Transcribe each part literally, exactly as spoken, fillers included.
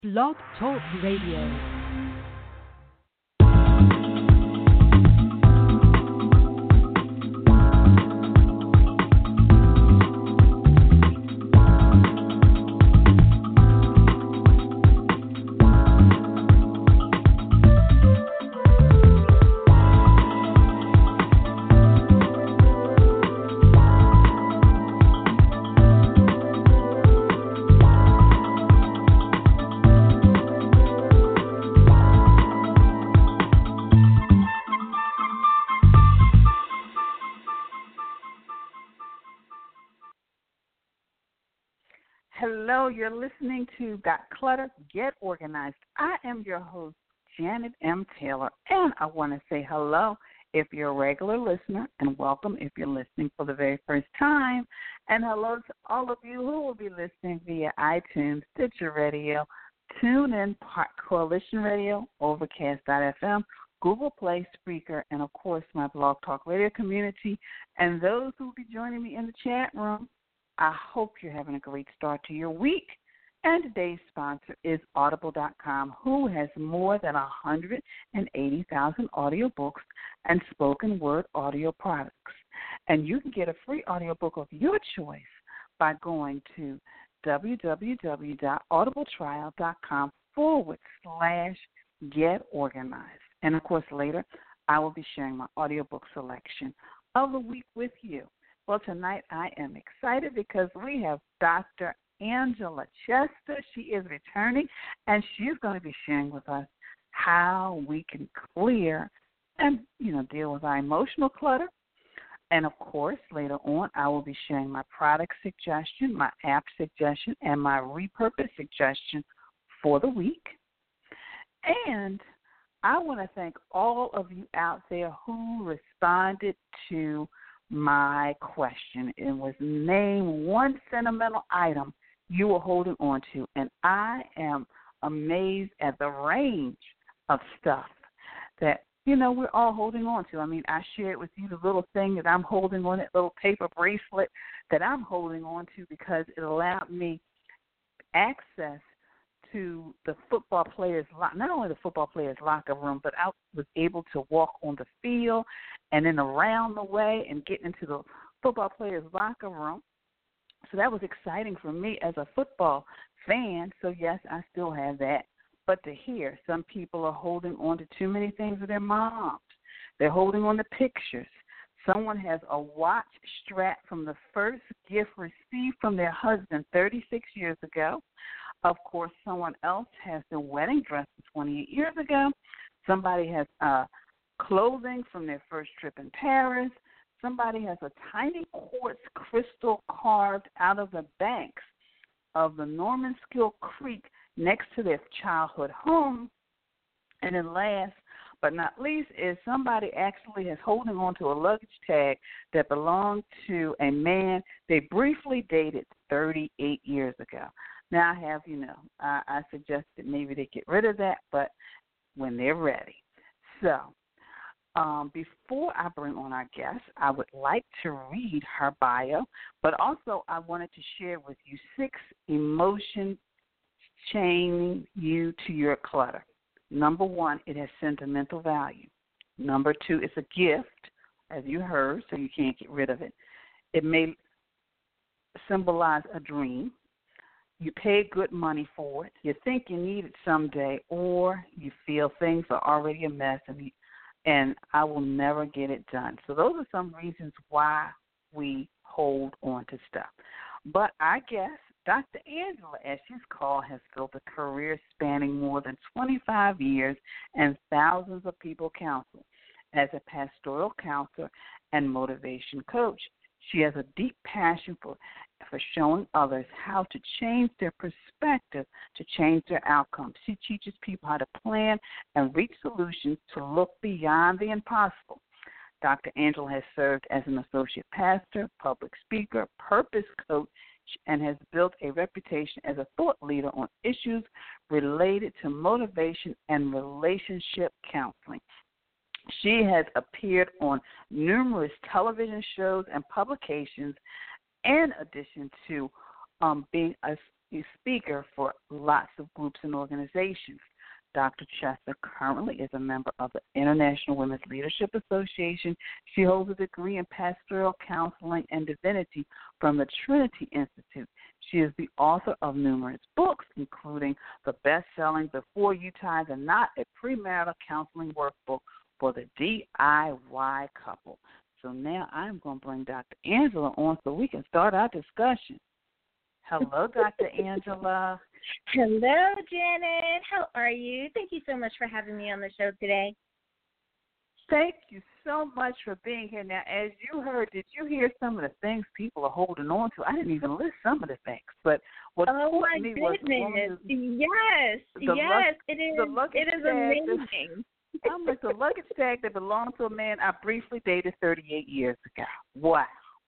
Blog Talk Radio. Hello, you're listening to Got Clutter, Get Organized. I am your host, Janet M. Taylor, and I want to say hello if you're a regular listener, and welcome if you're listening for the very first time, and hello to all of you who will be listening via iTunes, Stitcher Radio, TuneIn, Park Coalition Radio, Overcast dot f m, Google Play, Spreaker, and, of course, my Blog Talk Radio community, and those who will be joining me in the chat room. I hope you're having a great start to your week. And today's sponsor is Audible dot com, who has more than one hundred eighty thousand audiobooks and spoken word audio products. And you can get a free audiobook of your choice by going to www.audibletrial.com forward slash get organized. And, of course, later I will be sharing my audiobook selection of the week with you. Well, tonight I am excited because we have Doctor Angela Chester. She is returning, and she's going to be sharing with us how we can clear and, you know, deal with our emotional clutter. And, of course, later on I will be sharing my product suggestion, my app suggestion, and my repurpose suggestion for the week. And I want to thank all of you out there who responded to my question. It was name one sentimental item you were holding on to, and I am amazed at the range of stuff that, you know, we're all holding on to. I mean, I shared with you the little thing that I'm holding on, that little paper bracelet that I'm holding on to because it allowed me access to the football players' locker, not only the football players' locker room, but I was able to walk on the field and then around the way and get into the football players' locker room. So that was exciting for me as a football fan. So, yes, I still have that. But to hear some people are holding on to too many things with their moms. They're holding on to pictures. Someone has a watch strap from the first gift received from their husband thirty-six years ago. Of course, someone else has their wedding dress from twenty-eight years ago. Somebody has uh, clothing from their first trip in Paris. Somebody has a tiny quartz crystal carved out of the banks of the Normanskill Creek next to their childhood home. And then last but not least is somebody actually is holding on to a luggage tag that belonged to a man they briefly dated thirty-eight years ago. Now, I have, you know, I, I suggested maybe they get rid of that, but when they're ready. So, um, before I bring on our guest, I would like to read her bio, but also I wanted to share with you six emotions chaining you to your clutter. Number one, it has sentimental value. Number two, it's a gift, as you heard, so you can't get rid of it. It may symbolize a dream. You paid good money for it. You think you need it someday, or you feel things are already a mess, and, and I will never get it done. So those are some reasons why we hold on to stuff. But I guess Doctor Angela, as she's called, has built a career spanning more than twenty-five years and thousands of people counsel as a pastoral counselor and motivation coach. She has a deep passion for for showing others how to change their perspective, to change their outcomes. She teaches people how to plan and reach solutions to look beyond the impossible. Doctor Angela has served as an associate pastor, public speaker, purpose coach, and has built a reputation as a thought leader on issues related to motivation and relationship counseling. She has appeared on numerous television shows and publications, in addition to um, being a a speaker for lots of groups and organizations. Doctor Chester currently is a member of the International Women's Leadership Association. She holds a degree in pastoral counseling and divinity from the Trinity Institute. She is the author of numerous books, including the best-selling Before You Tie the Knot, a premarital counseling workbook for the D I Y couple. So now I'm going to bring Doctor Angela on so we can start our discussion. Hello, Doctor Angela. Hello, Janet. How are you? Thank you so much for having me on the show today. Thank you so much for being here. Now, as you heard, did you hear some of the things people are holding on to? I didn't even list some of the things, but what oh my me goodness, was yes, yes, luck, it is. It is amazing. That, I'm like the luggage tag that belonged to a man I briefly dated thirty-eight years ago. Wow,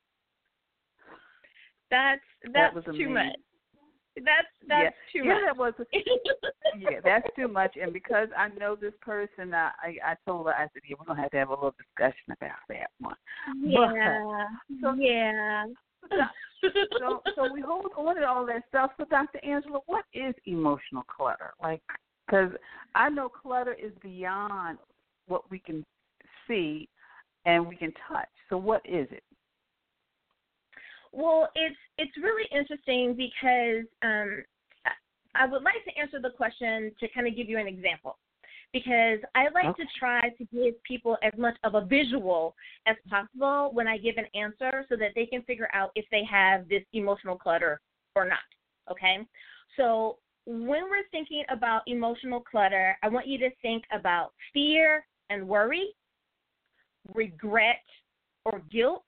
that's that's that was too amazing. much. That's that's yeah. too yeah, much. That was, yeah, that's too much. And because I know this person, I, I, I told her, I said, yeah, we're going to have to have a little discussion about that one. Yeah, but, so, yeah. so, so we hold on to all that stuff. So, Doctor Angela, what is emotional clutter? Like, because I know clutter is beyond what we can see and we can touch. So what is it? Well, it's it's really interesting because um, I would like to answer the question to kind of give you an example, because I like okay. to try to give people as much of a visual as possible when I give an answer so that they can figure out if they have this emotional clutter or not, okay? So when we're thinking about emotional clutter, I want you to think about fear and worry, regret or guilt,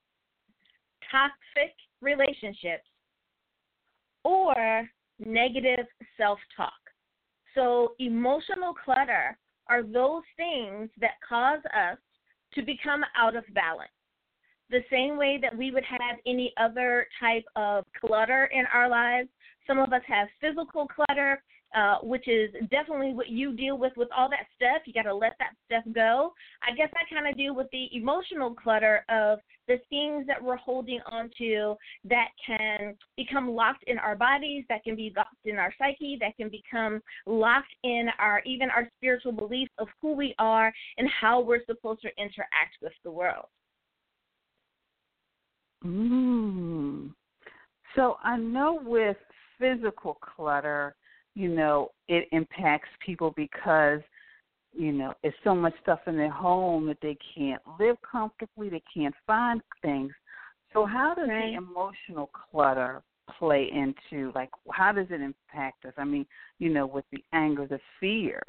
toxic relationships, or negative self-talk. So emotional clutter are those things that cause us to become out of balance. The same way that we would have any other type of clutter in our lives, some of us have physical clutter, uh, which is definitely what you deal with with all that stuff. You got to let that stuff go. I guess I kind of deal with the emotional clutter of the things that we're holding on to that can become locked in our bodies, that can be locked in our psyche, that can become locked in our even our spiritual beliefs of who we are and how we're supposed to interact with the world. Mm. So I know with physical clutter, you know, it impacts people because, you know, it's so much stuff in their home that they can't live comfortably, they can't find things. So how does right. the emotional clutter play into, like, how does it impact us? I mean, you know, with the anger, the fear.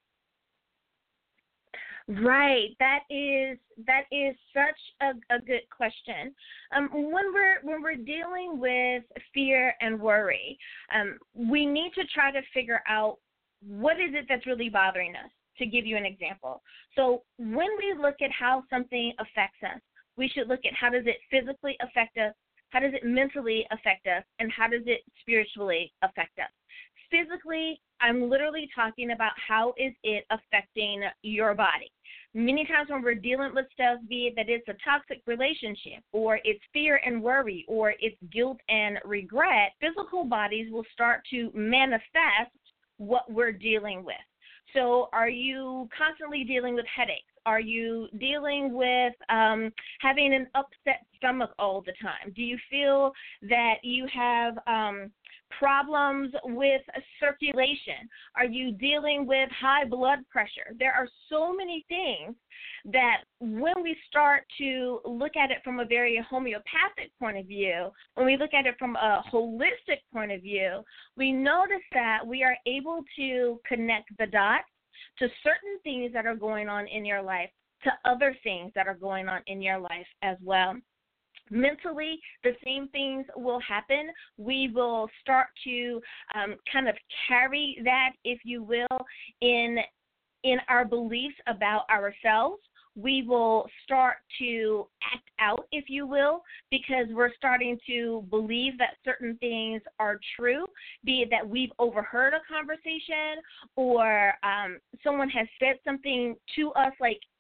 Right. That is that is such a, a good question. Um, when we're when we're dealing with fear and worry, um, we need to try to figure out what is it that's really bothering us. To give you an example, so when we look at how something affects us, we should look at how does it physically affect us, how does it mentally affect us, and how does it spiritually affect us. Physically, I'm literally talking about how is it affecting your body. Many times when we're dealing with stuff, be it that it's a toxic relationship or it's fear and worry or it's guilt and regret, physical bodies will start to manifest what we're dealing with. So are you constantly dealing with headaches? Are you dealing with um, having an upset stomach all the time? Do you feel that you have um, problems with circulation? Are you dealing with high blood pressure? There are so many things that when we start to look at it from a very homeopathic point of view, when we look at it from a holistic point of view, we notice that we are able to connect the dots to certain things that are going on in your life, to other things that are going on in your life as well. Mentally, the same things will happen. We will start to um, kind of carry that, if you will, in in our beliefs about ourselves. We will start to act out, if you will, because we're starting to believe that certain things are true, be it that we've overheard a conversation or um, someone has said something to us like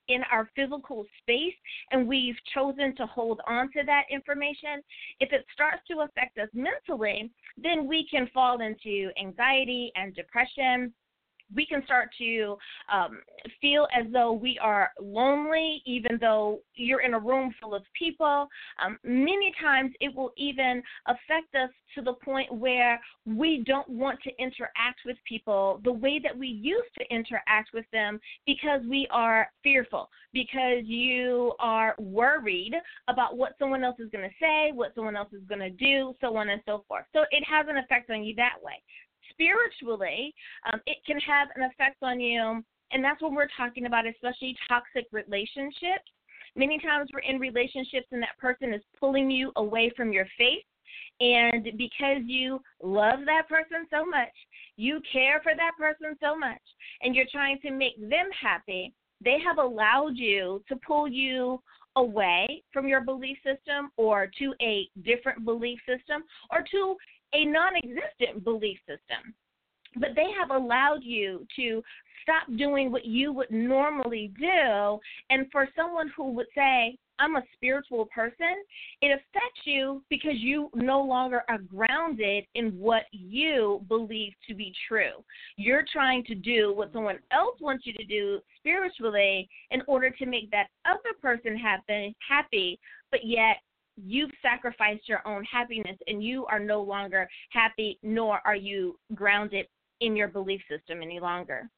in our physical space and we've chosen to hold on to that information, if it starts to affect us mentally, then we can fall into anxiety and depression. We can start to um, feel as though we are lonely, even though you're in a room full of people. Um, many times it will even affect us to the point where we don't want to interact with people the way that we used to interact with them because we are fearful, because you are worried about what someone else is going to say, what someone else is going to do, so on and so forth. So it has an effect on you that way. Spiritually, um, it can have an effect on you, and that's what we're talking about, especially toxic relationships. Many times we're in relationships and that person is pulling you away from your faith, and because you love that person so much, you care for that person so much, and you're trying to make them happy, they have allowed you to pull you away from your belief system or to a different belief system or to a non-existent belief system. But they have allowed you to stop doing what you would normally do. And for someone who would say, I'm a spiritual person, it affects you because you no longer are grounded in what you believe to be true. You're trying to do what someone else wants you to do spiritually in order to make that other person happen, happy, but yet you've sacrificed your own happiness and you are no longer happy, nor are you grounded in your belief system any longer.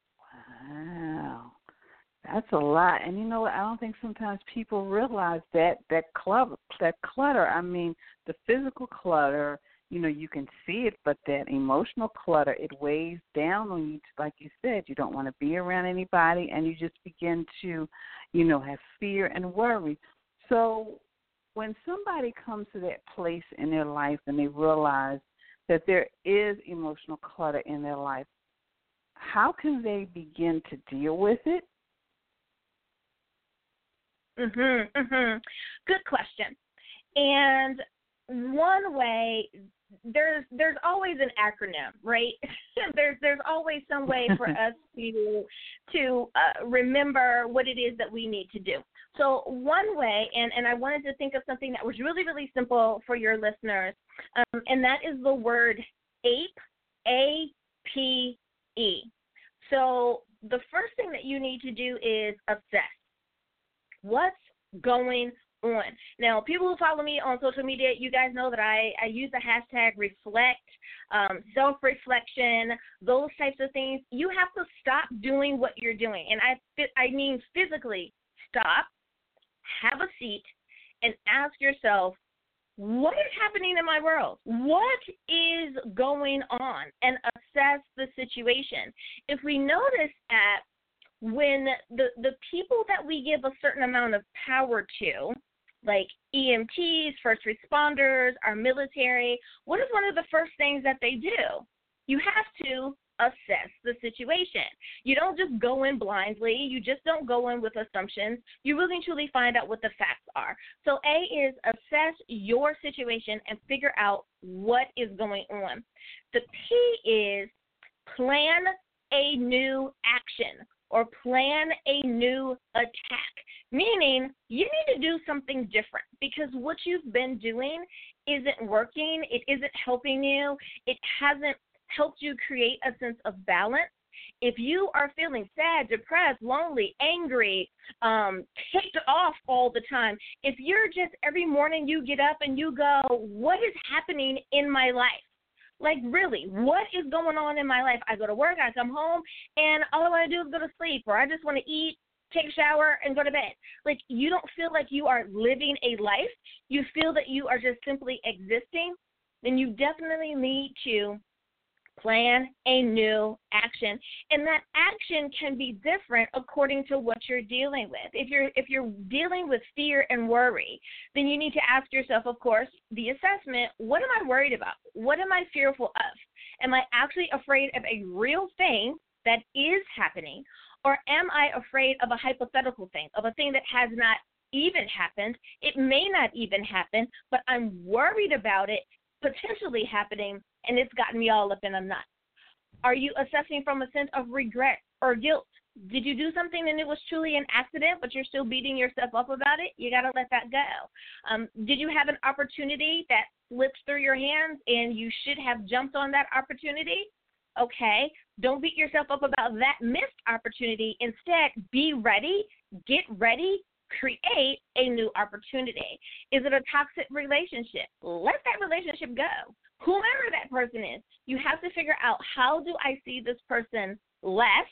Wow. That's a lot. And you know what? I don't think sometimes people realize that that clutter, that clutter, I mean, the physical clutter, you know, you can see it, but that emotional clutter, it weighs down on you. Like you said, you don't want to be around anybody, and you just begin to, you know, have fear and worry. So when somebody comes to that place in their life and they realize that there is emotional clutter in their life, how can they begin to deal with it? Mhm, mhm. Good question. And one way, there's there's always an acronym, right? there's there's always some way for us to to uh, remember what it is that we need to do. So one way, and, and I wanted to think of something that was really, really simple for your listeners, um, and that is the word A P E, A P E. So the first thing that you need to do is assess. What's going on? Now, people who follow me on social media, you guys know that I, I use the hashtag reflect, um, self-reflection, those types of things. You have to stop doing what you're doing. And I, I mean physically stop, have a seat, and ask yourself, what is happening in my world? What is going on? And assess the situation. If we notice that when the, the people that we give a certain amount of power to, like E M Ts, first responders, our military, what is one of the first things that they do? You have to assess the situation. You don't just go in blindly. You just don't go in with assumptions. You really truly find out what the facts are. So A is assess your situation and figure out what is going on. The P is plan a new action or plan a new attack, meaning you need to do something different because what you've been doing isn't working. It isn't helping you. It hasn't helped you create a sense of balance. If you are feeling sad, depressed, lonely, angry, um, ticked off all the time, if you're just every morning you get up and you go, what is happening in my life? Like, really, what is going on in my life? I go to work, I come home, and all I want to do is go to sleep, or I just want to eat, take a shower, and go to bed. Like, you don't feel like you are living a life. You feel that you are just simply existing. Then you definitely need to plan a new action, and that action can be different according to what you're dealing with. If you're if you're dealing with fear and worry, then you need to ask yourself, of course, the assessment, what am I worried about? What am I fearful of? Am I actually afraid of a real thing that is happening, or am I afraid of a hypothetical thing, of a thing that has not even happened? It may not even happen, but I'm worried about it potentially happening, and it's gotten me all up in a knot. Are you assessing from a sense of regret or guilt? Did you do something and it was truly an accident, but you're still beating yourself up about it? You got to let that go. Um, did you have an opportunity that slipped through your hands and you should have jumped on that opportunity? Okay, don't beat yourself up about that missed opportunity. Instead, be ready, get ready, create a new opportunity. Is it a toxic relationship? Let that relationship go. Whoever that person is, you have to figure out, how do I see this person less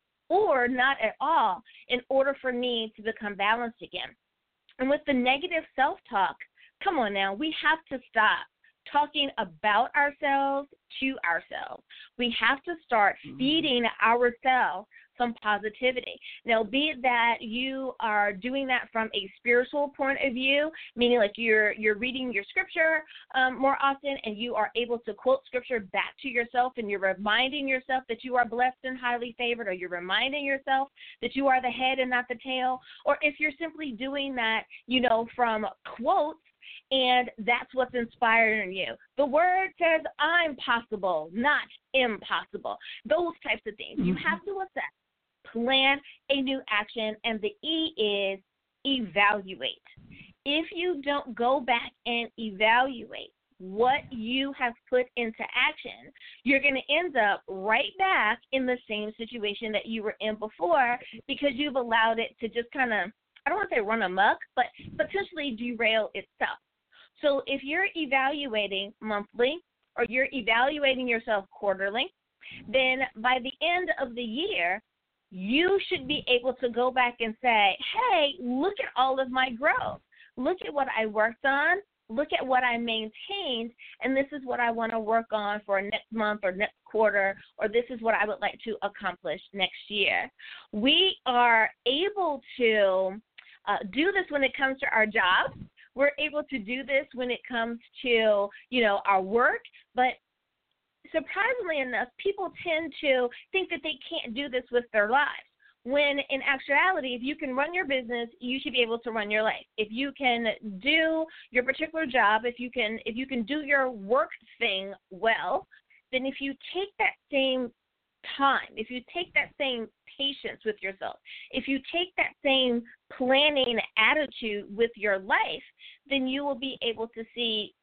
or not at all in order for me to become balanced again? And with the negative self-talk, come on now, we have to stop talking about ourselves to ourselves. We have to start feeding ourselves some positivity. Now, be it that you are doing that from a spiritual point of view, meaning like you're you're reading your scripture um, more often, and you are able to quote scripture back to yourself, and you're reminding yourself that you are blessed and highly favored, or you're reminding yourself that you are the head and not the tail, or if you're simply doing that, you know, from quotes, and that's what's inspiring you. The word says, I'm possible, not impossible. Those types of things. You have to assess, plan a new action, and the E is evaluate. If you don't go back and evaluate what you have put into action, you're going to end up right back in the same situation that you were in before, because you've allowed it to just kind of, I don't want to say run amok, but potentially derail itself. So if you're evaluating monthly, or you're evaluating yourself quarterly, then by the end of the year, you should be able to go back and say, hey, look at all of my growth. Look at what I worked on. Look at what I maintained, and this is what I want to work on for next month or next quarter, or this is what I would like to accomplish next year. We are able to uh, do this when it comes to our jobs. We're able to do this when it comes to, you know, our work, but surprisingly enough, people tend to think that they can't do this with their lives, when in actuality, if you can run your business, you should be able to run your life. If you can do your particular job, if you can if you can do your work thing well, then if you take that same time, if you take that same patience with yourself, if you take that same planning attitude with your life, then you will be able to see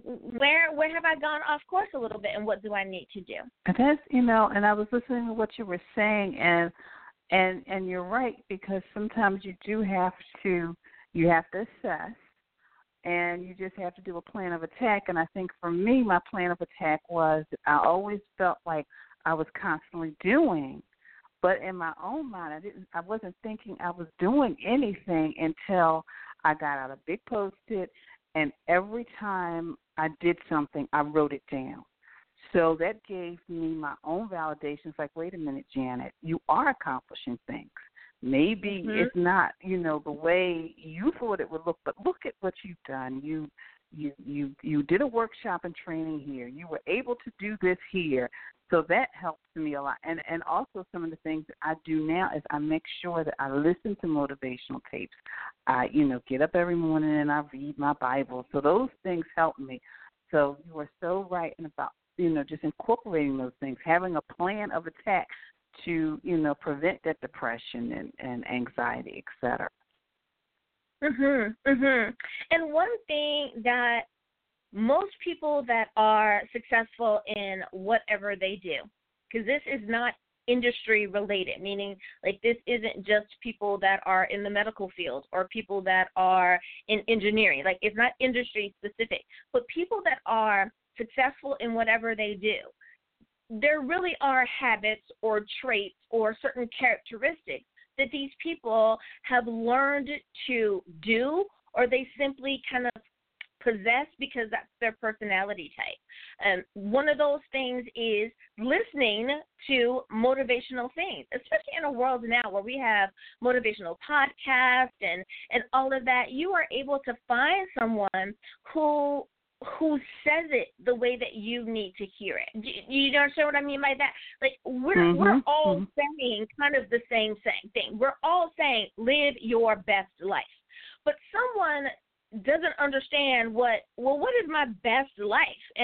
where where have I gone off course a little bit, and what do I need to do. And that's, you know, and I was listening to what you were saying, and and and you're right, because sometimes you do have to you have to assess, and you just have to do a plan of attack. And I think for me, my plan of attack was, I always felt like I was constantly doing, but in my own mind, I didn't. I wasn't thinking I was doing anything until I got out a big Post-it, and every time I did something, I wrote it down. So that gave me my own validations. Like, wait a minute, Janet, you are accomplishing things. Maybe mm-hmm. it's not, you know, the way you thought it would look, but look at what you've done. You you you you did a workshop and training here. You were able to do this here. So that helps me a lot. And and also some of the things that I do now is I make sure that I listen to motivational tapes. I, you know, get up every morning and I read my Bible. So those things help me. So you are so right in about, you know, just incorporating those things, having a plan of attack to, you know, prevent that depression and, and anxiety, et cetera. Mhm, mhm. And one thing that most people that are successful in whatever they do, because this is not industry related, meaning like this isn't just people that are in the medical field or people that are in engineering. Like, it's not industry specific, but people that are successful in whatever they do, there really are habits or traits or certain characteristics that these people have learned to do, or they simply kind of possess because that's their personality type. Um, one of those things is listening to motivational things, especially in a world now where we have motivational podcasts and, and all of that. You are able to find someone who who says it the way that you need to hear it. Do you understand what I mean by that? Like, we're mm-hmm. we're all mm-hmm. saying kind of the same same thing. We're all saying live your best life. But someone doesn't understand what, well, what is my best life? And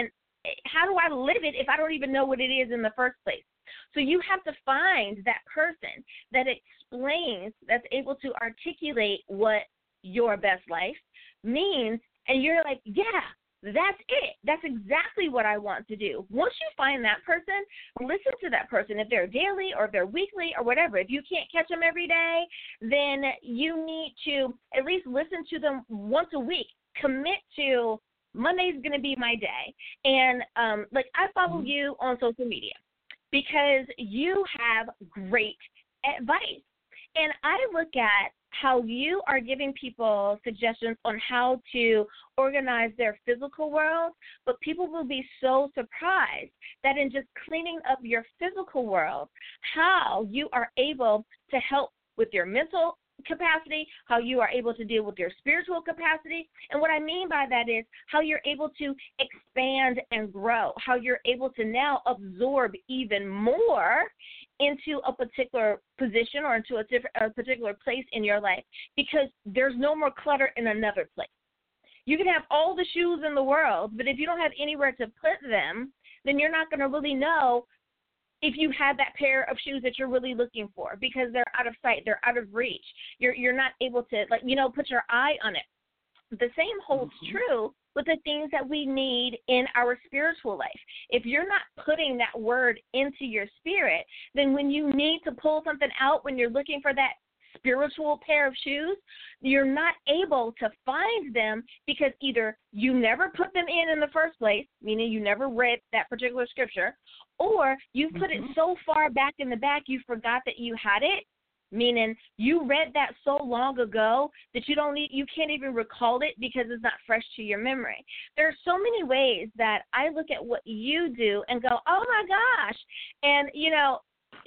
how do I live it if I don't even know what it is in the first place? So you have to find that person that explains, that's able to articulate what your best life means, and you're like, yeah, that's it. That's exactly what I want to do. Once you find that person, listen to that person. If they're daily or if they're weekly or whatever, if you can't catch them every day, then you need to at least listen to them once a week. Commit to Monday's going to be my day. And, um, like, I follow mm-hmm. you on social media because you have great advice. And I look at how you are giving people suggestions on how to organize their physical world, but people will be so surprised that in just cleaning up your physical world, how you are able to help with your mental capacity, how you are able to deal with your spiritual capacity. And what I mean by that is how you're able to expand and grow, how you're able to now absorb even more into a particular position or into a, different, a particular place in your life, because there's no more clutter in another place. You can have all the shoes in the world, but if you don't have anywhere to put them, then you're not going to really know if you have that pair of shoes that you're really looking for, because they're out of sight, they're out of reach. You're you're not able to, like, you know, put your eye on it. The same holds mm-hmm. true with the things that we need in our spiritual life. If you're not putting that word into your spirit, then when you need to pull something out, when you're looking for that spiritual pair of shoes, you're not able to find them because either you never put them in in the first place, meaning you never read that particular scripture, or you put mm-hmm. it so far back in the back you forgot that you had it, meaning you read that so long ago that you don't need, you can't even recall it because it's not fresh to your memory. There are so many ways that I look at what you do and go, oh my gosh, and you know,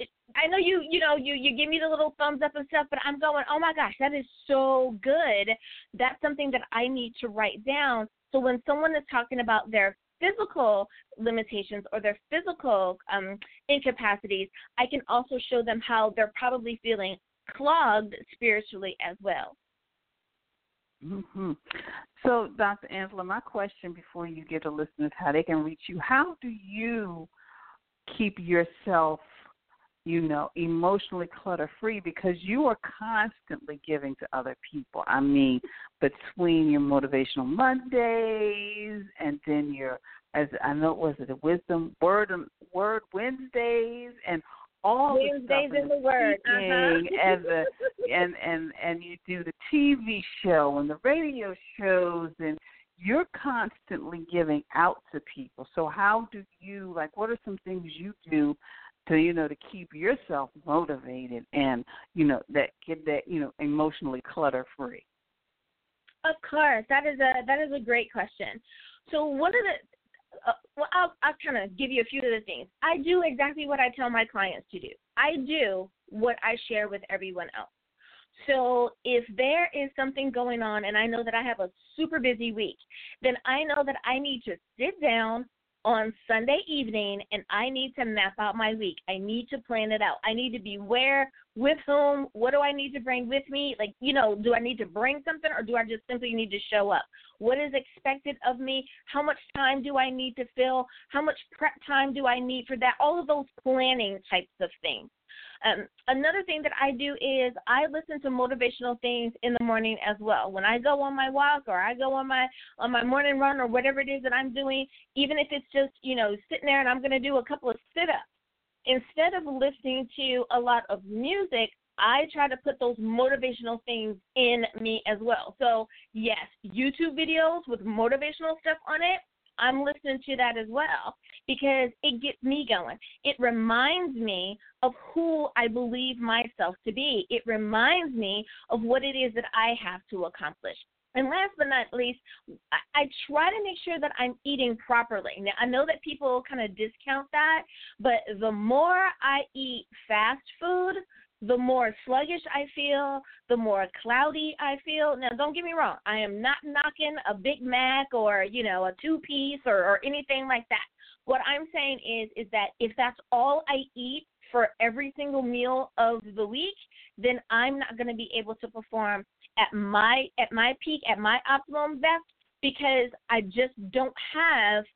I know you, you know, you, you give me the little thumbs up and stuff, but I'm going, oh my gosh, that is so good. That's something that I need to write down. So when someone is talking about their physical limitations or their physical um, incapacities, I can also show them how they're probably feeling clogged spiritually as well. Mm-hmm. So, Doctor Angela, my question before you get to listeners how they can reach you, how do you keep yourself, you know, emotionally clutter-free, because you are constantly giving to other people? I mean, between your Motivational Mondays and then your, as I know, was it a Wisdom Word Word Wednesdays and all Wednesdays the stuff in the, the Word, uh-huh. and the and and and you do the T V show and the radio shows, and you're constantly giving out to people. So how do you, like, what are some things you do to, you know, to keep yourself motivated and, you know, that get that, you know, emotionally clutter free? Of course, that is a that is a great question. So one of the, uh, well, I'll I'll kind of give you a few of the things. I do exactly what I tell my clients to do. I do what I share with everyone else. So if there is something going on and I know that I have a super busy week, then I know that I need to sit down on Sunday evening and I need to map out my week. I need to plan it out. I need to be where, with whom, what do I need to bring with me? Like, you know, do I need to bring something or do I just simply need to show up? What is expected of me? How much time do I need to fill? How much prep time do I need for that? All of those planning types of things. Um, another thing that I do is I listen to motivational things in the morning as well. When I go on my walk or I go on my on my morning run or whatever it is that I'm doing, even if it's just, you know, sitting there and I'm going to do a couple of sit-ups, instead of listening to a lot of music, I try to put those motivational things in me as well. So, yes, YouTube videos with motivational stuff on it, I'm listening to that as well because it gets me going. It reminds me of who I believe myself to be. It reminds me of what it is that I have to accomplish. And last but not least, I, I try to make sure that I'm eating properly. Now, I know that people kind of discount that, but the more I eat fast food, the more sluggish I feel, the more cloudy I feel. Now, don't get me wrong. I am not knocking a Big Mac or, you know, a two-piece or, or anything like that. What I'm saying is, is that if that's all I eat for every single meal of the week, then I'm not going to be able to perform at my at my peak, at my optimum best, because I just don't have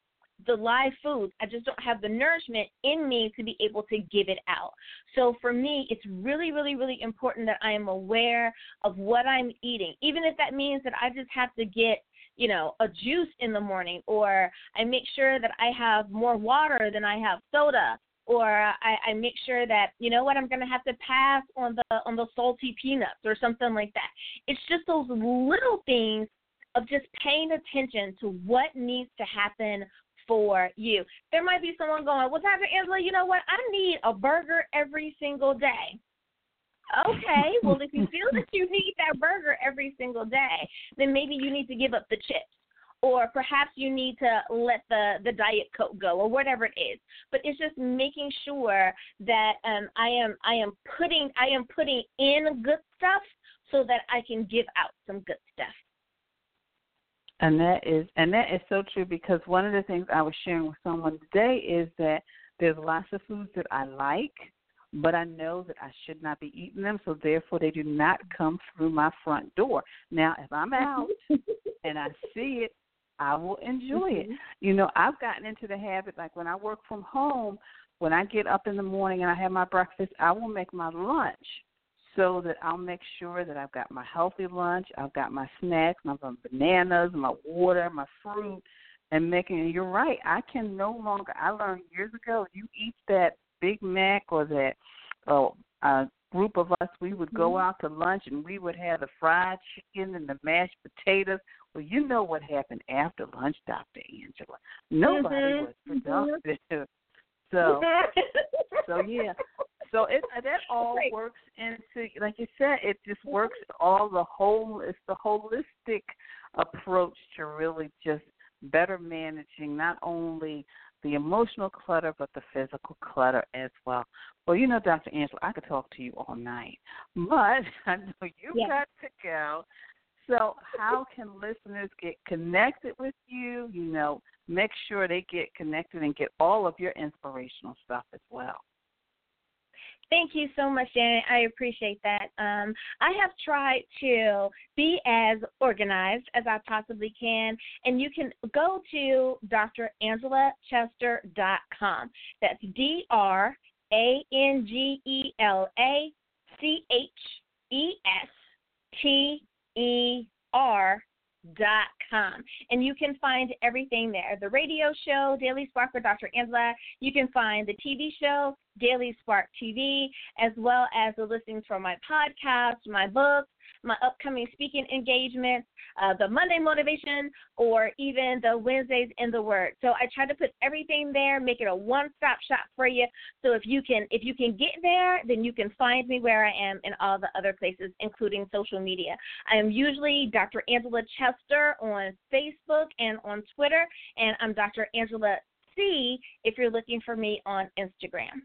the live foods. I just don't have the nourishment in me to be able to give it out. So for me, it's really, really, really important that I am aware of what I'm eating, even if that means that I just have to get, you know, a juice in the morning, or I make sure that I have more water than I have soda, or I, I make sure that, you know what, I'm going to have to pass on the on the salty peanuts or something like that. It's just those little things of just paying attention to what needs to happen for you. There might be someone going, well, Doctor Angela, you know what, I need a burger every single day. Okay, well, if you feel that you need that burger every single day, then maybe you need to give up the chips. Or perhaps you need to let the, the Diet Coke go, or whatever it is. But it's just making sure that um, I am I am putting I am putting in good stuff so that I can give out some good stuff. And that is and that is so true, because one of the things I was sharing with someone today is that there's lots of foods that I like, but I know that I should not be eating them, so therefore they do not come through my front door. Now, if I'm out and I see it, I will enjoy mm-hmm. it. You know, I've gotten into the habit, like when I work from home, when I get up in the morning and I have my breakfast, I will make my lunch so that I'll make sure that I've got my healthy lunch, I've got my snacks, my bananas, my water, my fruit, and making it. You're right, I can no longer, I learned years ago, you eat that Big Mac or that oh, uh, group of us, we would go out to lunch and we would have the fried chicken and the mashed potatoes. Well, you know what happened after lunch, Doctor Angela. Nobody mm-hmm. was productive. Mm-hmm. So, so yeah. So it that all right. works into, like you said, it just works all the whole. It's the holistic approach to really just better managing not only the emotional clutter, but the physical clutter as well. Well, you know, Doctor Angela, I could talk to you all night, but I know you've yeah. got to go. So how can listeners get connected with you, you know, make sure they get connected and get all of your inspirational stuff as well? Thank you so much, Janet. I appreciate that. Um, I have tried to be as organized as I possibly can, and you can go to D R Angela Chester dot com. That's D R A N G E L A C H E S T E R dot com, and you can find everything there. The radio show, Daily Spark with Doctor Angela. You can find the T V show, Daily Spark T V, as well as the listings for my podcast, my books, my upcoming speaking engagements, uh, the Monday Motivation, or even the Wednesdays in the Word. So I try to put everything there, make it a one-stop shop for you. So if you can, if you can get there, then you can find me where I am in all the other places, including social media. I am usually Doctor Angela Chester on Facebook and on Twitter, and I'm Doctor Angela C if you're looking for me on Instagram.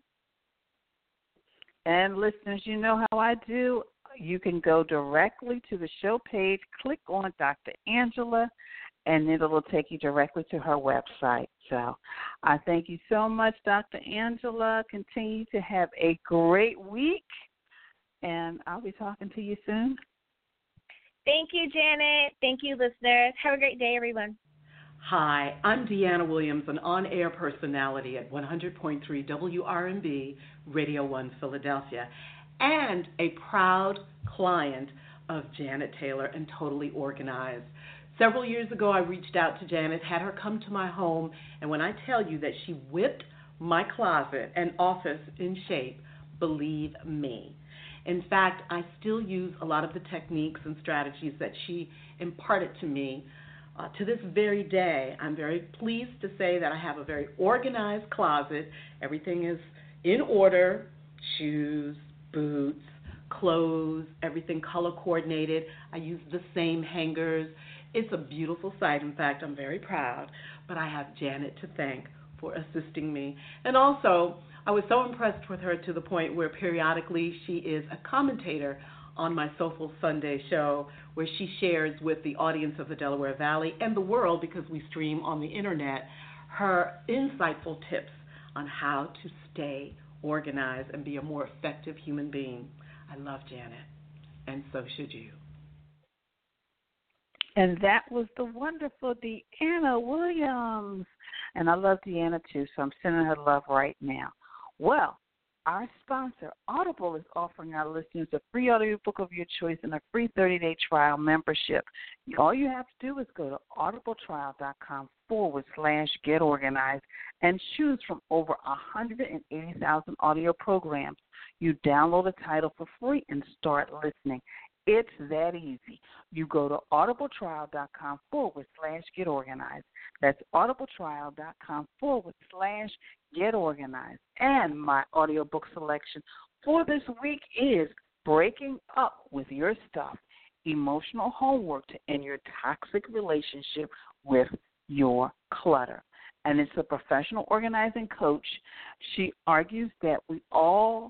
And listeners, you know how I do. You can go directly to the show page, click on Doctor Angela, and it will take you directly to her website. So I thank you so much, Doctor Angela. Continue to have a great week, and I'll be talking to you soon. Thank you, Janet. Thank you, listeners. Have a great day, everyone. Hi, I'm Deanna Williams, an on-air personality at one hundred point three W R M B, Radio one Philadelphia, and a proud client of Janet Taylor and Totally Organized. Several years ago, I reached out to Janet, had her come to my home, and when I tell you that she whipped my closet and office in shape, believe me. In fact, I still use a lot of the techniques and strategies that she imparted to me uh, to this very day. I'm very pleased to say that I have a very organized closet. Everything is in order, shoes, boots, clothes, everything color coordinated. I use the same hangers. It's a beautiful sight. In fact, I'm very proud, but I have Janet to thank for assisting me. And also, I was so impressed with her to the point where periodically she is a commentator on my Soulful Sunday show, where she shares with the audience of the Delaware Valley and the world, because we stream on the internet, her insightful tips on how to stay organized and be a more effective human being. I love Janet, and so should you. And that was the wonderful Deanna Williams. And I love Deanna, too, so I'm sending her love right now. Well, our sponsor, Audible, is offering our listeners a free audiobook of your choice and a free thirty-day trial membership. All you have to do is go to audibletrial.com forward slash get organized and choose from over one hundred eighty thousand audio programs. You download a title for free and start listening. It's that easy. You go to audibletrial.com forward slash get organized. That's audibletrial.com forward slash get organized. And my audiobook selection for this week is Breaking Up with Your Stuff, Emotional Homework to End Your Toxic Relationship with Your Clutter. And it's a professional organizing coach. She argues that we all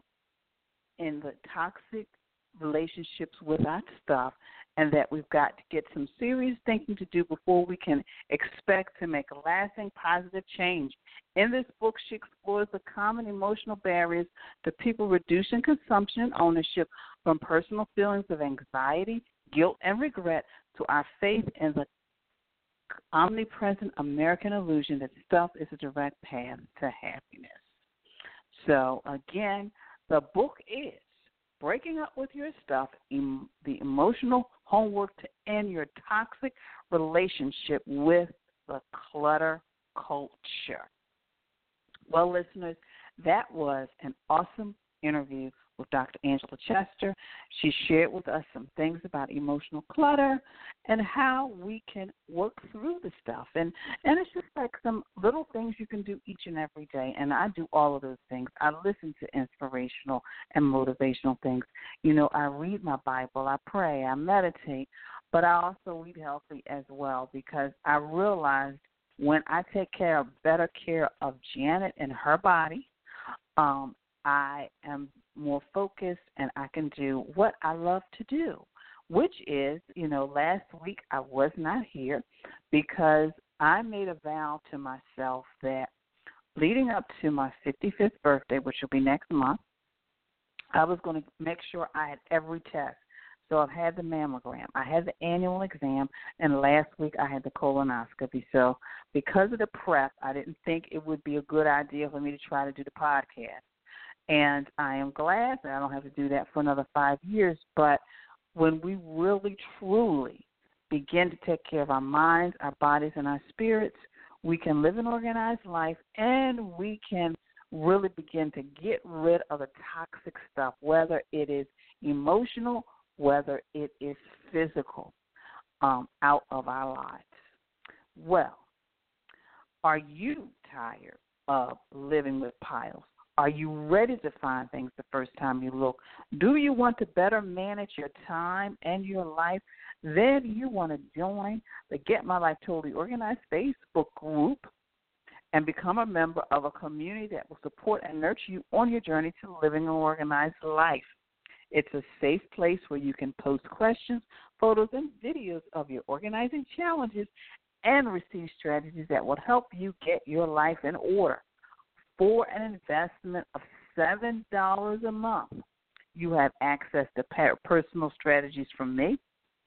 in the toxic relationships with our stuff, and that we've got to get some serious thinking to do before we can expect to make a lasting positive change. In this book, she explores the common emotional barriers to people reducing consumption and ownership, from personal feelings of anxiety, guilt, and regret to our faith in the omnipresent American illusion that stuff is a direct path to happiness. So, again, the book is Breaking Up with Your Stuff, em- the Emotional Homework to End Your Toxic Relationship with the Clutter Culture. Well, listeners, that was an awesome interview with Doctor Angela Chester. She shared with us some things about emotional clutter and how we can work through the stuff. And, and it's just like some little things you can do each and every day, and I do all of those things. I listen to inspirational and motivational things. You know, I read my Bible, I pray, I meditate, but I also eat healthy as well, because I realized when I take care of better care of Janet and her body, um, I am more focused and I can do what I love to do, which is, you know, last week I was not here because I made a vow to myself that leading up to my fifty-fifth birthday, which will be next month, I was going to make sure I had every test. So I've had the mammogram, I had the annual exam, and last week I had the colonoscopy. So because of the prep, I didn't think it would be a good idea for me to try to do the podcast. And I am glad that I don't have to do that for another five years. But when we really, truly begin to take care of our minds, our bodies, and our spirits, we can live an organized life, and we can really begin to get rid of the toxic stuff, whether it is emotional, whether it is physical, um, out of our lives. Well, are you tired of living with piles? Are you ready to find things the first time you look? Do you want to better manage your time and your life? Then you want to join the Get My Life Totally Organized Facebook group and become a member of a community that will support and nurture you on your journey to living an organized life. It's a safe place where you can post questions, photos, and videos of your organizing challenges and receive strategies that will help you get your life in order. For an investment of seven dollars a month, you have access to personal strategies from me.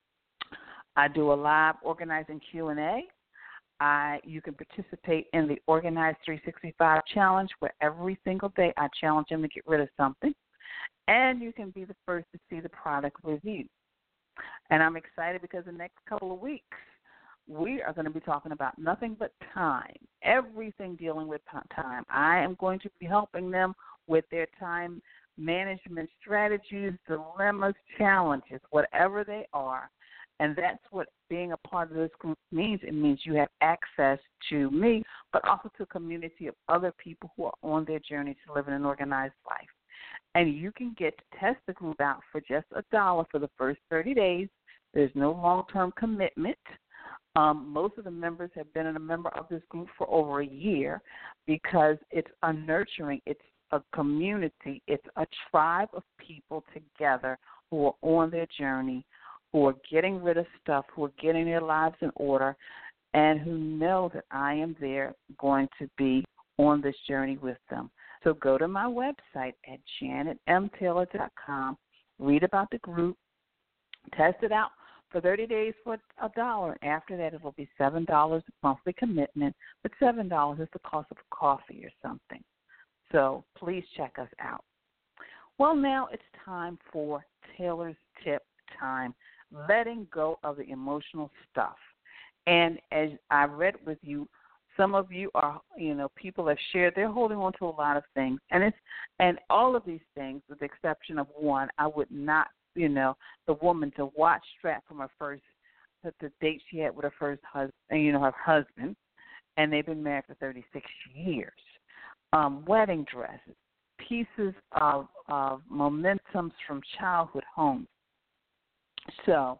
I do a live organizing Q and A. I, you can participate in the Organize three sixty-five Challenge, where every single day I challenge them to get rid of something. And you can be the first to see the product review. And I'm excited because the next couple of weeks, we are going to be talking about nothing but time, everything dealing with time. I am going to be helping them with their time management strategies, dilemmas, challenges, whatever they are. And that's what being a part of this group means. It means you have access to me, but also to a community of other people who are on their journey to living an organized life. And you can get to test the group out for just a dollar for the first thirty days. There's no long-term commitment. Um, most of the members have been a member of this group for over a year because it's a nurturing, it's a community, it's a tribe of people together who are on their journey, who are getting rid of stuff, who are getting their lives in order, and who know that I am there going to be on this journey with them. So go to my website at janet m taylor dot com, read about the group, test it out for thirty days for a dollar. After that, it will be seven dollars monthly commitment, but seven dollars is the cost of a coffee or something. So please check us out. Well, now it's time for Taylor's Tip time, letting go of the emotional stuff. And as I read with you, some of you are, you know, people have shared they're holding on to a lot of things, and it's and all of these things, with the exception of one, I would not, you know, the woman to watch strap from her first, the, the date she had with her first husband, you know, her husband, and they've been married for thirty-six years. Um, wedding dresses, pieces of, of momentums from childhood homes. So,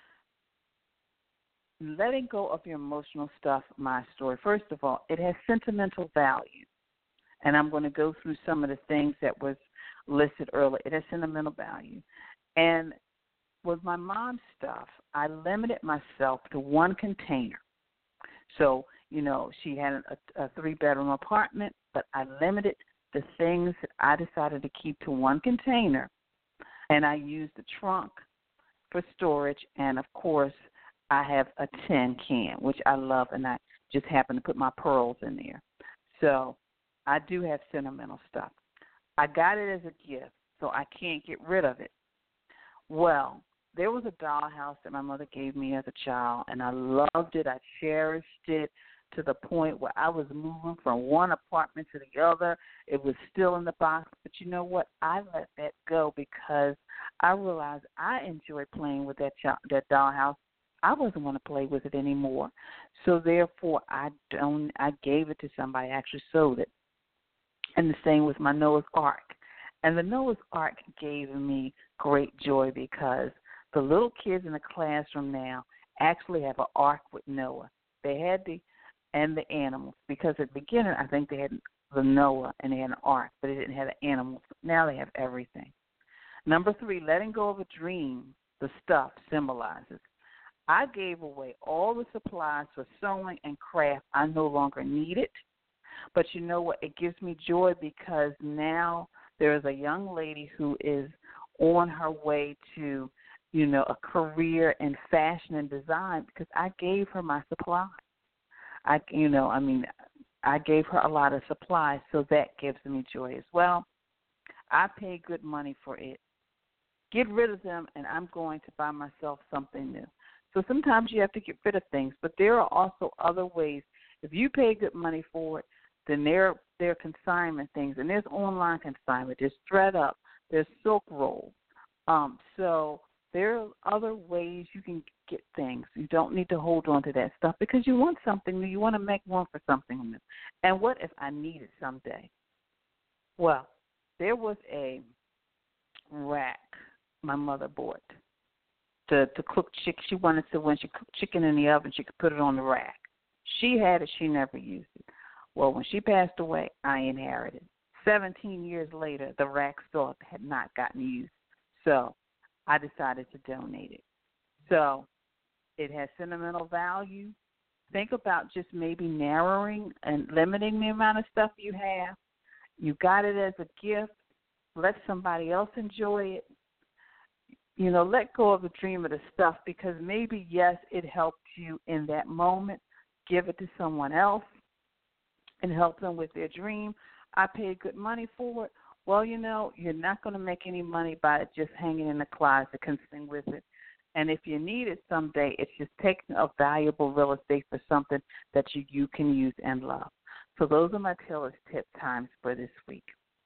letting go of your emotional stuff, my story. First of all, it has sentimental value. And I'm going to go through some of the things that was listed earlier. It has sentimental value. And with my mom's stuff, I limited myself to one container. So, you know, she had a, a three-bedroom apartment, but I limited the things that I decided to keep to one container. And I used the trunk for storage, and, of course, I have a tin can, which I love, and I just happen to put my pearls in there. So I do have sentimental stuff. I got it as a gift, so I can't get rid of it. Well, there was a dollhouse that my mother gave me as a child, and I loved it. I cherished it to the point where I was moving from one apartment to the other. It was still in the box, but you know what? I let that go because I realized I enjoyed playing with that ch- that dollhouse. I wasn't going to play with it anymore. So therefore, I don't. I gave it to somebody. I actually sold it. And the same with my Noah's Ark. And the Noah's Ark gave me great joy because the little kids in the classroom now actually have an ark with Noah. They had the and the animals, because at the beginning I think they had the Noah and they had an ark, but they didn't have the animals. Now they have everything. Number three, letting go of a dream, the stuff symbolizes. I gave away all the supplies for sewing and craft I no longer needed. But you know what? It gives me joy because now there is a young lady who is on her way to, you know, a career in fashion and design because I gave her my supplies. I, you know, I mean, I gave her a lot of supplies, so that gives me joy as well. I paid good money for it. Get rid of them, and I'm going to buy myself something new. So sometimes you have to get rid of things, but there are also other ways. If you pay good money for it, then there, there are consignment things, and there's online consignment. There's ThreadUp. There's Silk Roll. Um, so there are other ways you can get things. You don't need to hold on to that stuff because you want something new. You want to make room for something new. And what if I need it someday? Well, there was a rack my mother bought to, to cook chicken. She wanted to, when she cooked chicken in the oven, she could put it on the rack. She had it. She never used it. Well, when she passed away, I inherited. Seventeen years later, the rack still had not gotten used. So I decided to donate it. So it has sentimental value. Think about just maybe narrowing and limiting the amount of stuff you have. You got it as a gift. Let somebody else enjoy it. You know, let go of the dream of the stuff because maybe, yes, it helped you in that moment. Give it to someone else and help them with their dream. I paid good money for it. Well, you know, you're not going to make any money by it just hanging in the closet, consisting with it. And if you need it someday, it's just taking a valuable real estate for something that you, you can use and love. So those are my Taylor's Tip times for this week.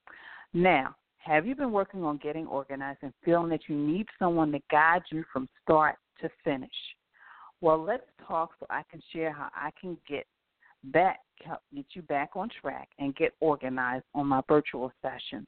Now, have you been working on getting organized and feeling that you need someone to guide you from start to finish? Well, let's talk so I can share how I can get back, help get you back on track and get organized on my virtual sessions.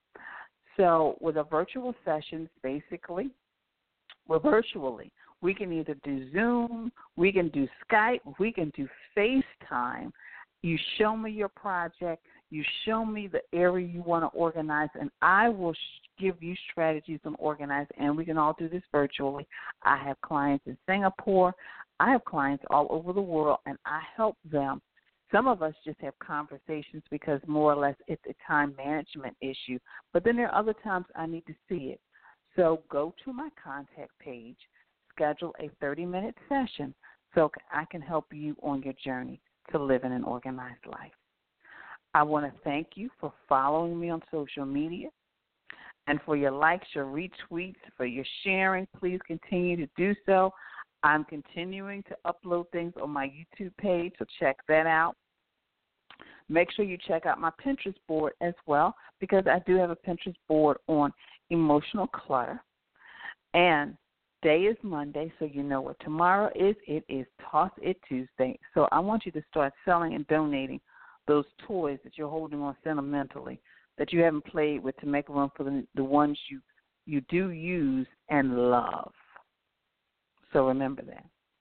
So with a virtual sessions, basically, well, virtually, we can either do Zoom, we can do Skype, we can do FaceTime. You show me your project, you show me the area you want to organize, and I will sh- give you strategies on organizing, and we can all do this virtually. I have clients in Singapore. I have clients all over the world, and I help them. Some of us just have conversations because more or less it's a time management issue, but then there are other times I need to see it. So go to my contact page, schedule a thirty-minute session so I can help you on your journey to living an organized life. I want to thank you for following me on social media and for your likes, your retweets, for your sharing. Please continue to do so. I'm continuing to upload things on my YouTube page, so check that out. Make sure you check out my Pinterest board as well, because I do have a Pinterest board on emotional clutter. And today is Monday, so you know what tomorrow is. It is Toss It Tuesday. So I want you to start selling and donating those toys that you're holding on sentimentally, that you haven't played with, to make room for the, the ones you, you do use and love. So remember that.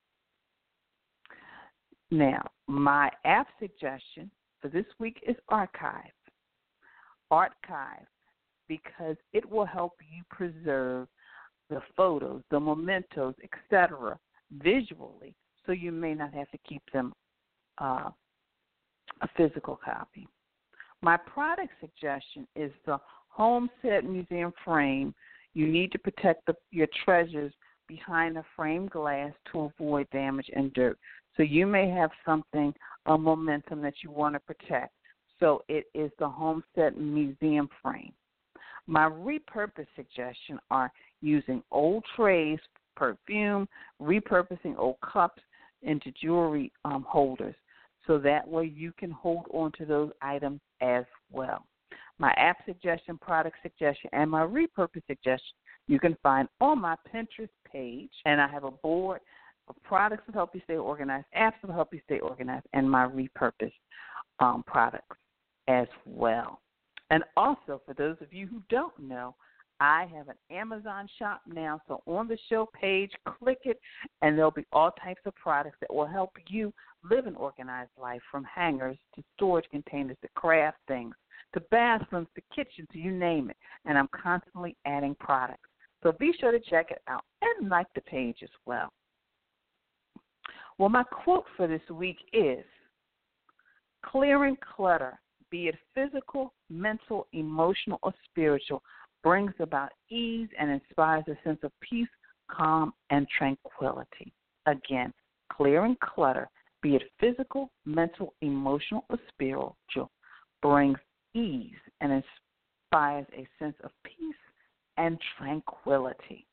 Now, my app suggestion for this week is Archive. Archive, because it will help you preserve the photos, the mementos, et cetera, visually, so you may not have to keep them uh, a physical copy. My product suggestion is the Homestead Museum frame. You need to protect the, your treasures behind the framed glass to avoid damage and dirt. So you may have something, a momentum that you want to protect. So it is the Homestead Museum frame. My repurpose suggestions are using old trays, perfume, repurposing old cups into jewelry um, holders. So that way you can hold on to those items as well. My app suggestion, product suggestion, and my repurpose suggestion you can find on my Pinterest page. And I have a board of products that help you stay organized, apps that help you stay organized, and my repurposed um, products as well. And also, for those of you who don't know, I have an Amazon shop now. So on the show page, click it, and there'll be all types of products that will help you live an organized life, from hangers to storage containers to craft things to bathrooms to kitchens, you name it. And I'm constantly adding products. So be sure to check it out and like the page as well. Well, my quote for this week is, clearing clutter, be it physical, mental, emotional, or spiritual, brings about ease and inspires a sense of peace, calm, and tranquility. Again, clearing clutter, be it physical, mental, emotional, or spiritual, brings ease and inspires a sense of peace and tranquility.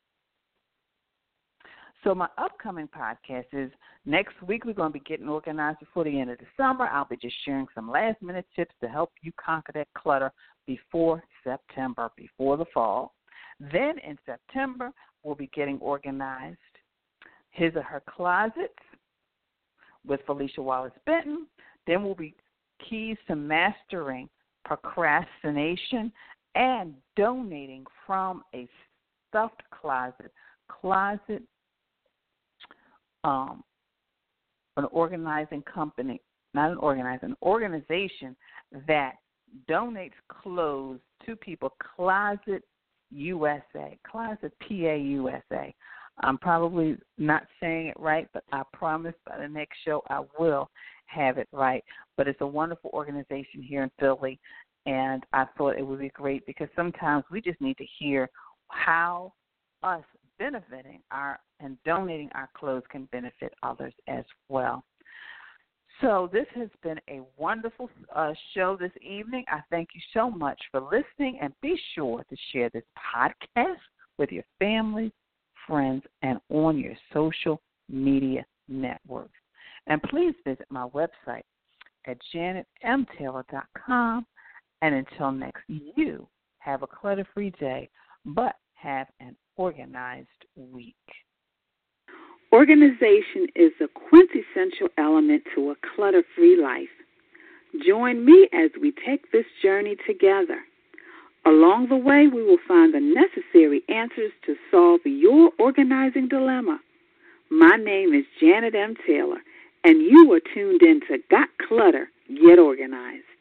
So my upcoming podcast is next week. We're going to be getting organized before the end of the summer. I'll be just sharing some last-minute tips to help you conquer that clutter before September, before the fall. Then in September, we'll be getting organized His or Her Closets with Felicia Wallace Benton. Then we'll be keys to mastering procrastination and donating from a stuffed closet, closet, um, an organizing company, not an organizing, an organization that donates clothes to people, Closet U S A, Closet P A U S A. I'm probably not saying it right, but I promise by the next show I will have it right. But it's a wonderful organization here in Philly, and I thought it would be great because sometimes we just need to hear how us benefiting our and donating our clothes can benefit others as well. So this has been a wonderful uh, show this evening. I thank you so much for listening, and be sure to share this podcast with your family, friends, and on your social media networks. And please visit my website at janet m taylor dot com. And until next, you have a clutter-free day, but have an organized week. Organization is a quintessential element to a clutter-free life. Join me as we take this journey together. Along the way, we will find the necessary answers to solve your organizing dilemma. My name is Janet M. Taylor, and you are tuned in to Got Clutter, Get Organized.